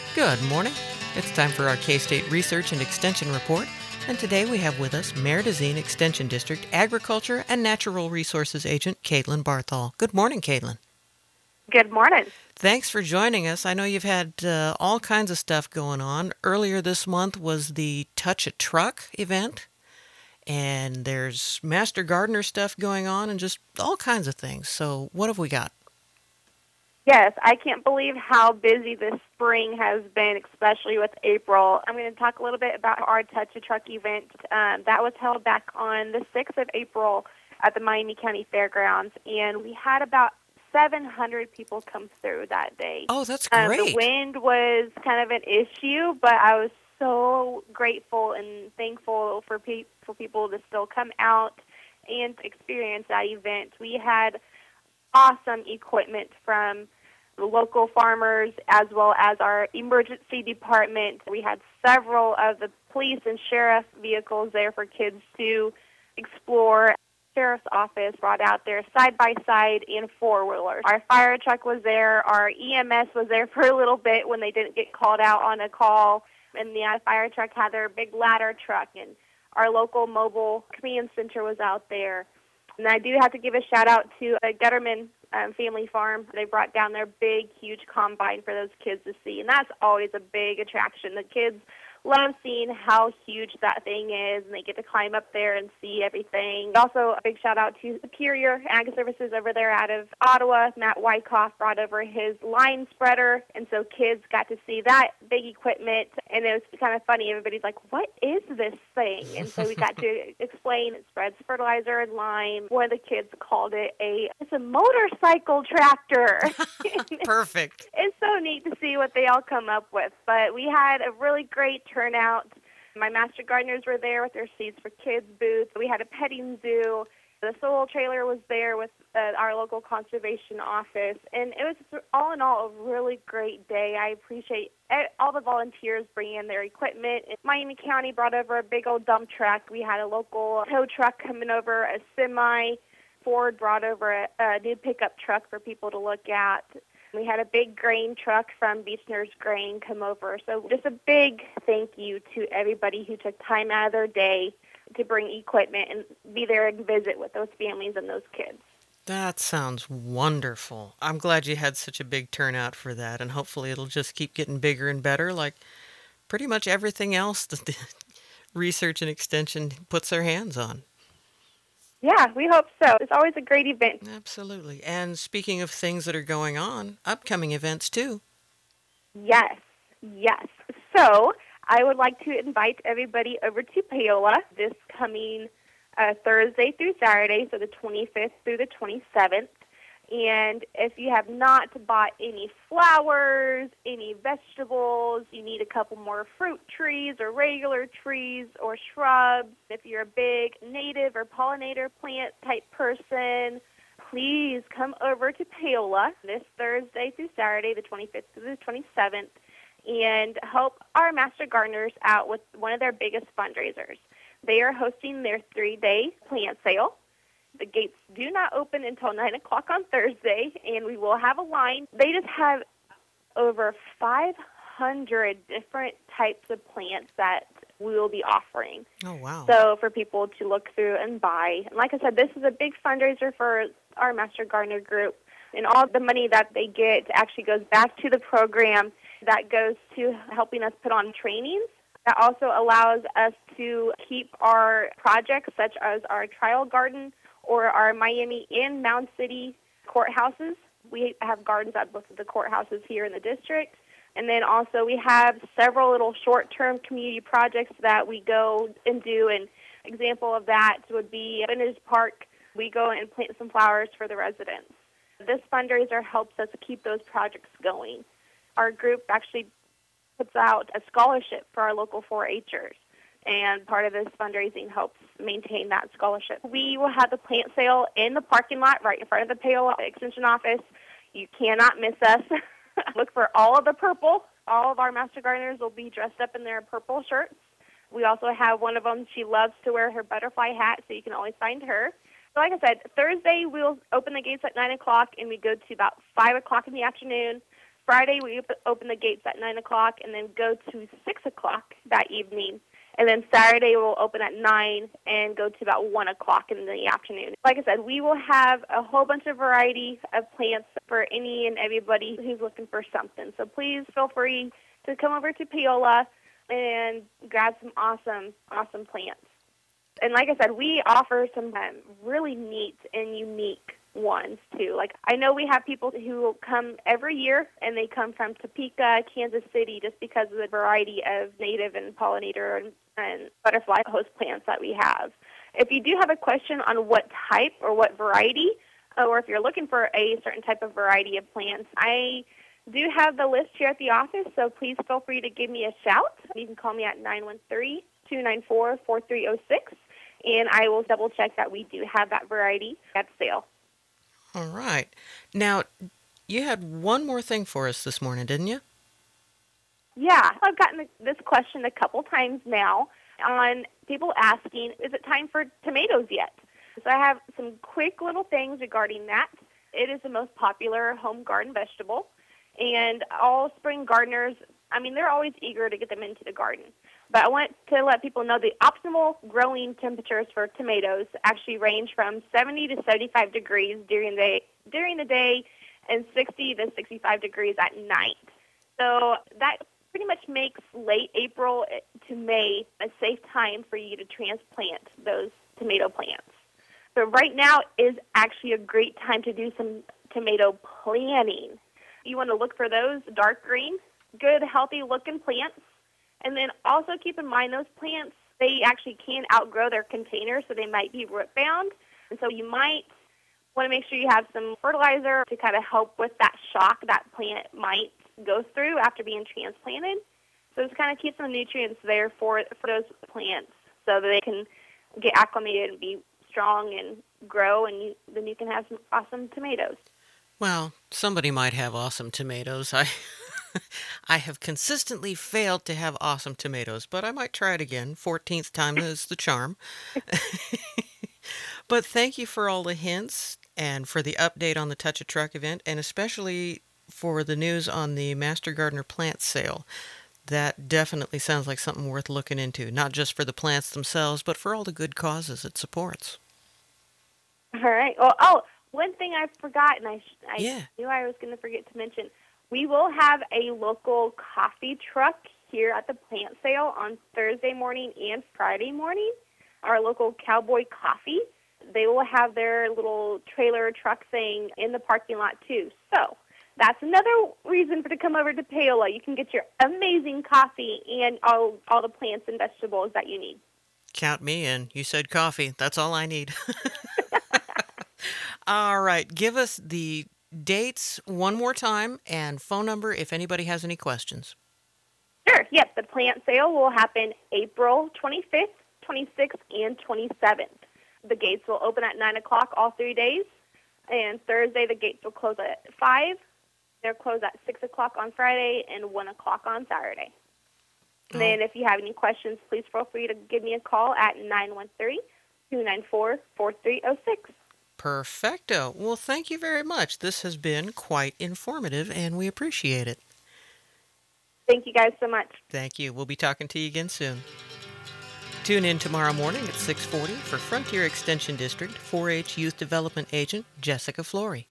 Good morning. It's time for our K-State Research and Extension Report, and today we have with us Maridazine Extension District Agriculture and Natural Resources Agent Caitlin Barthol. Good morning, Caitlin. Good morning. Thanks for joining us. I know you've had all kinds of stuff going on. Earlier this month was the Touch a Truck event, and there's Master Gardener stuff going on and just all kinds of things. So what have we got? Yes, I can't believe how busy this spring has been, especially with April. I'm going to talk a little bit about our Touch a Truck event. That was held back on the 6th of April at the Miami County Fairgrounds, and we had about 700 people come through that day. Oh, that's The great. wind was kind of an issue, but I was so grateful and thankful for people to still come out and experience that event. We had awesome equipment from the local farmers as well as our emergency department. We had several of the police and sheriff vehicles there for kids to explore. Sheriff's office brought out their side-by-side and four-wheelers. Our fire truck was there. Our EMS was there for a little bit when they didn't get called out on a call. And the fire truck had their big ladder truck, and our local mobile command center was out there. And I do have to give a shout-out to Gutterman Family Farm. They brought down their big, huge combine for those kids to see, and that's always a big attraction. The kids love seeing how huge that thing is, and they get to climb up there and see everything. Also, a big shout-out to Superior Ag Services over there out of Ottawa. Matt Wyckoff brought over his line spreader, and so kids got to see that big equipment, and it was kind of funny. Everybody's like, what is this thing? And so we got to explain it spreads fertilizer and lime. One of the kids called it it's a motorcycle tractor. Perfect. It's so neat to see what they all come up with. But we had a really great turnout. My master gardeners were there with their Seeds for Kids booth. We had a petting zoo. The soil trailer was there with our local conservation office. And it was, all in all, a really great day. I appreciate all the volunteers bringing in their equipment. Miami County brought over a big old dump truck. We had a local tow truck coming over, a semi. Ford brought over a new pickup truck for people to look at. We had a big grain truck from Beechner's Grain come over. So just a big thank you to everybody who took time out of their day to bring equipment and be there and visit with those families and those kids. That sounds wonderful. I'm glad you had such a big turnout for that, and hopefully it'll just keep getting bigger and better like pretty much everything else that the research and extension puts their hands on. Yeah, we hope so. It's always a great event. Absolutely. And speaking of things that are going on, upcoming events too. Yes, yes. So I would like to invite everybody over to Paola this coming Thursday through Saturday, so the 25th through the 27th. And if you have not bought any flowers, any vegetables, you need a couple more fruit trees or regular trees or shrubs. If you're a big native or pollinator plant type person, please come over to Paola this Thursday through Saturday, the 25th through the 27th, and help our Master Gardeners out with one of their biggest fundraisers. They are hosting their 3-day plant sale. The gates do not open until 9 o'clock on Thursday, and we will have a line. They just have over 500 different types of plants that we will be offering. Oh, wow. So for people to look through and buy. And like I said, this is a big fundraiser for our Master Gardener group, and all the money that they get actually goes back to the program that goes to helping us put on trainings. That also allows us to keep our projects, such as our trial garden or our Miami and Mound City courthouses. We have gardens at both of the courthouses here in the district. And then also we have several little short-term community projects that we go and do. An example of that would be Vintage Park. We go and plant some flowers for the residents. This fundraiser helps us keep those projects going. Our group actually puts out a scholarship for our local 4-Hers. And part of this fundraising helps maintain that scholarship. We will have the plant sale in the parking lot right in front of the Paola Extension office. You cannot miss us. Look for all of the purple. All of our Master Gardeners will be dressed up in their purple shirts. We also have one of them. She loves to wear her butterfly hat, so you can always find her. So like I said, Thursday we'll open the gates at 9 o'clock, and we go to about 5 o'clock in the afternoon. Friday, we open the gates at 9 o'clock and then go to 6 o'clock that evening. And then Saturday, we'll open at 9 and go to about 1 o'clock in the afternoon. Like I said, we will have a whole bunch of variety of plants for any and everybody who's looking for something. So please feel free to come over to Paola and grab some awesome plants. And like I said, we offer some really neat and unique ones too. Like, I know we have people who come every year, and they come from Topeka, Kansas City, just because of the variety of native and pollinator and butterfly host plants that we have. If you do have a question on what type or what variety, or if you're looking for a certain type of variety of plants, I do have the list here at the office, so please feel free to give me a shout. You can call me at 913-294-4306, and I will double-check that we do have that variety at sale. All right. Now, you had one more thing for us this morning, didn't you? Yeah, I've gotten this question a couple times now on people asking, is it time for tomatoes yet? So I have some quick little things regarding that. It is the most popular home garden vegetable, and all spring gardeners, they're always eager to get them into the garden. But I want to let people know the optimal growing temperatures for tomatoes actually range from 70 to 75 degrees during the day and 60 to 65 degrees at night. So that pretty much makes late April to May a safe time for you to transplant those tomato plants. So right now is actually a great time to do some tomato planting. You want to look for those dark green, good, healthy-looking plants. And then also keep in mind those plants, they actually can outgrow their container, so they might be root-bound. And so you might want to make sure you have some fertilizer to kind of help with that shock that plant might go through after being transplanted. So just kind of keep some nutrients there for those plants so that they can get acclimated and be strong and grow, and then you can have some awesome tomatoes. Well, somebody might have awesome tomatoes. I have consistently failed to have awesome tomatoes, but I might try it again. 14th time is the charm. But thank you for all the hints and for the update on the Touch a Truck event, and especially for the news on the Master Gardener plant sale. That definitely sounds like something worth looking into, not just for the plants themselves, but for all the good causes it supports. All right. Well, one thing I forgot, and I knew I was going to forget to mention, we will have a local coffee truck here at the plant sale on Thursday morning and Friday morning, our local Cowboy Coffee. They will have their little trailer truck thing in the parking lot, too. So that's another reason to come over to Paola. You can get your amazing coffee and all the plants and vegetables that you need. Count me in. You said coffee. That's all I need. All right. Give us the dates one more time and phone number if anybody has any questions. Sure. Yep. The plant sale will happen April 25th, 26th, and 27th. The gates will open at 9 o'clock all 3 days. And Thursday, the gates will close at 5. They'll close at 6 o'clock on Friday and 1 o'clock on Saturday. And then if you have any questions, please feel free to give me a call at 913-294-4306. Perfecto. Well, thank you very much. This has been quite informative, and we appreciate it. Thank you guys so much. Thank you. We'll be talking to you again soon. Tune in tomorrow morning at 6:40 for Frontier Extension District 4-H Youth Development Agent Jessica Flory.